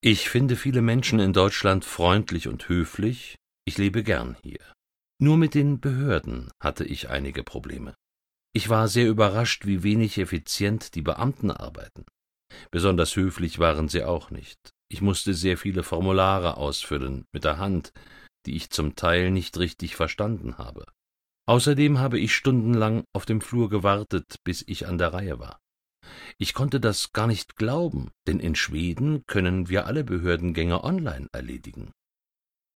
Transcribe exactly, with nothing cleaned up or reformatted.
Ich finde viele Menschen in Deutschland freundlich und höflich, ich lebe gern hier. Nur mit den Behörden hatte ich einige Probleme. Ich war sehr überrascht, wie wenig effizient die Beamten arbeiten. Besonders höflich waren sie auch nicht. Ich musste sehr viele Formulare ausfüllen, mit der Hand, die ich zum Teil nicht richtig verstanden habe. Außerdem habe ich stundenlang auf dem Flur gewartet, bis ich an der Reihe war. Ich konnte das gar nicht glauben, denn in Schweden können wir alle Behördengänge online erledigen.